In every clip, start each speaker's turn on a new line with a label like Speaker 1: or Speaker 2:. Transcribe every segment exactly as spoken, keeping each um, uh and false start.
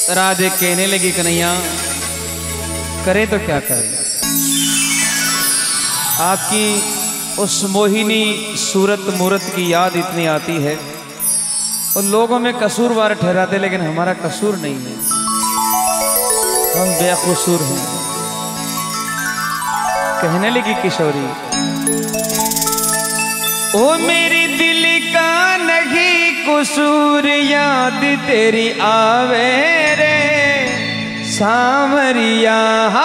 Speaker 1: राधे कहने लगी कन्हैया करे तो क्या करें, आपकी उस मोहिनी सूरत मूरत की याद इतनी आती है और लोगों में कसूरवार ठहराते, लेकिन हमारा कसूर नहीं है, हम बेकसूर हैं। कहने लगी किशोरी, ओ मेरी दिल का नहीं कसूर, याद तेरी आवे रे सावरिया।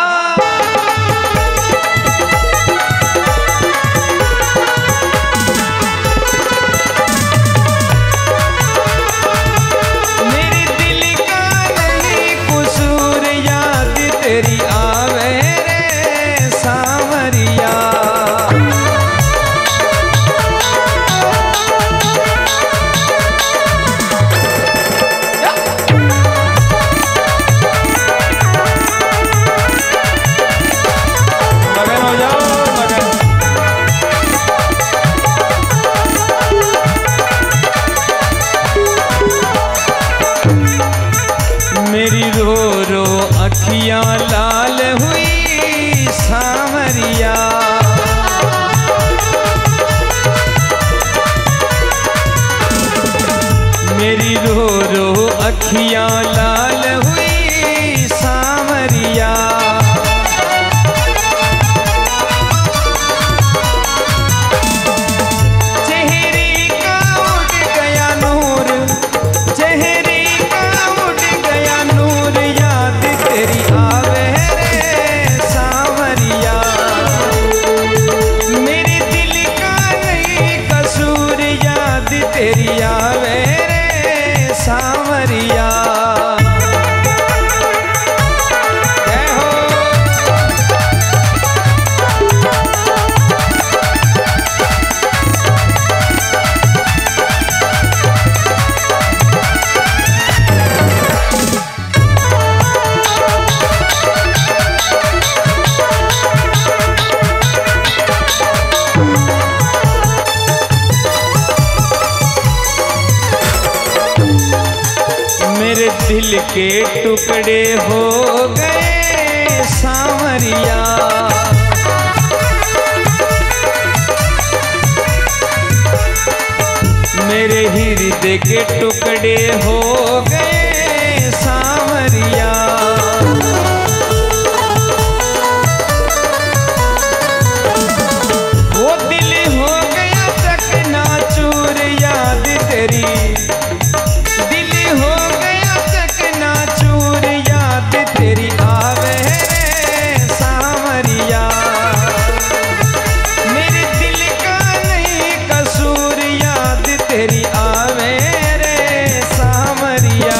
Speaker 1: मेरी दिल का नहीं कसूर, याद तेरी आवे रे सावरिया। मेरी रो रो अखियां लाल हुई सावरिया। मेरी रो रो अखियां लाल हुई सावरिया। चेहरे का उड़ गया नूर, चेहरे तेरी आवे रे सावरिया। मेरे दिल का नहीं कसूर, याद तेरी आवे रे सावरिया। मेरे दिल के टुकड़े हो गए सावरिया। मेरे हृदय के टुकड़े हो गए सावरिया। वो दिल हो गया चकनाचूर, याद तेरी तेरी आवे रे सावरिया। मेरे दिल का नहीं कसूर, याद तेरी आवे रे सावरिया।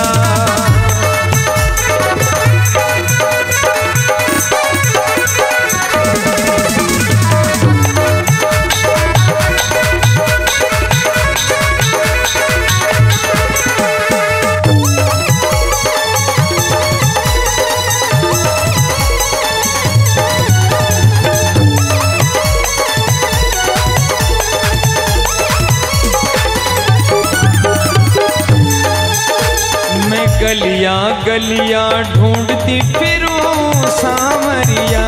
Speaker 1: गलियां गलियां ढूंढती फिरूं सावरिया।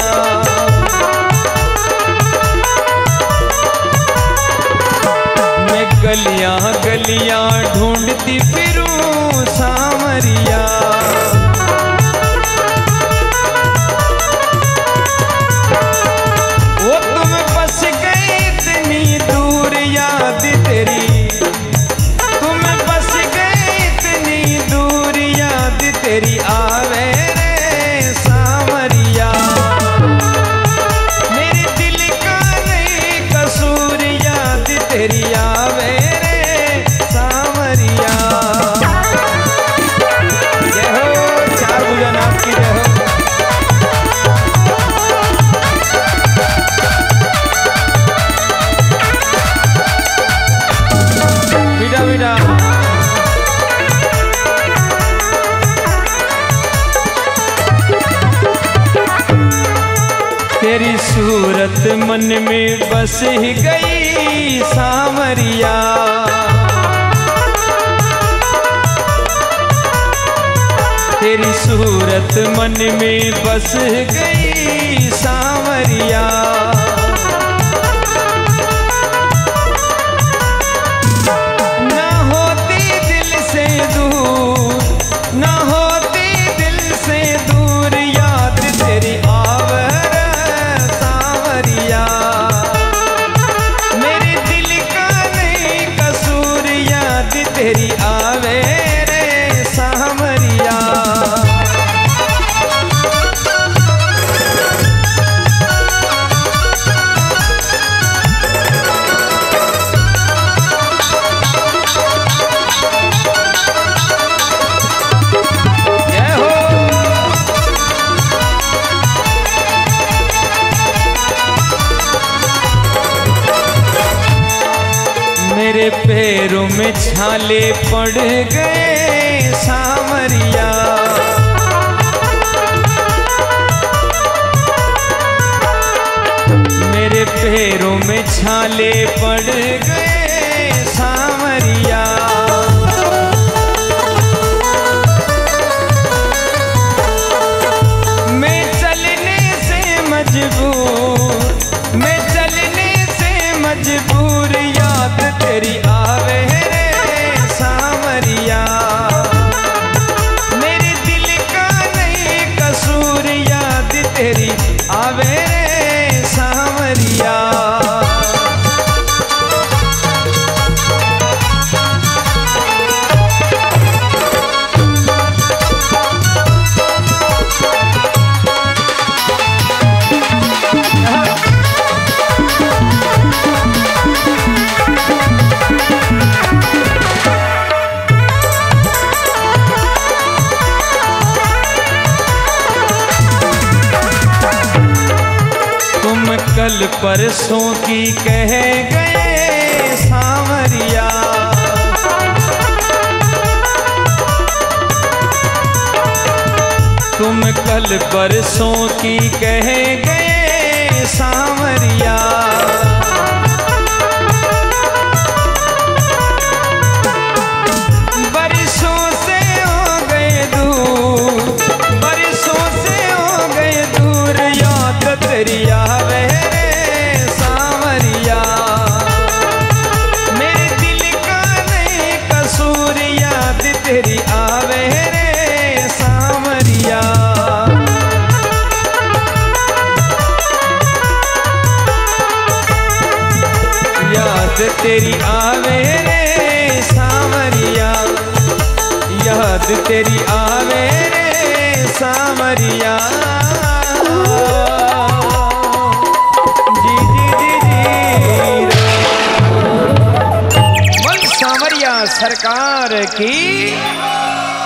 Speaker 1: मैं गलियां गलियां ढूंढती फिरूं सावरिया। वो तुम बस गए इतनी दूर, याद तेरी तेरी आवे रे सावरिया। मेरे दिल का नहीं कसूर, याद तेरी आवे रे सावरिया। जय हो चार भुजा नाथ की जय हो। बेटा बेटा तेरी सूरत मन में बस ही गई सावरिया। तेरी सूरत मन में बस गई सांवरिया। ना होती दिल से दूर, ना होती दिल से दूर, याद तेरी आवर सांवरिया। मेरे दिल का नहीं कसूर, याद तेरी आवे रे सांवरिया। मेरे पैरों में छाले पड़ गए सांवरिया। मेरे पैरों में छाले पड़ गए सांवरिया। मैं चलने से मजबूर, मैं चलने से मजबूर, याद तेरी आवे रे सांवरिया। मेरे दिल का नहीं कसूर, याद तेरी आवे रे सांवरिया। कल परसों की कह गए सांवरिया। तुम कल परसों की कह गए सांवरिया। बरसों से हो गए दूर, बरसों से हो गए दूर, याद तेरी आवे सांवरिया। मेरे दिल का नहीं कसूर, याद तेरी आवे रे सांवरिया। याद तेरी आवे रे सांवरिया, याद तेरी आवे रे सांवरिया। सरकार की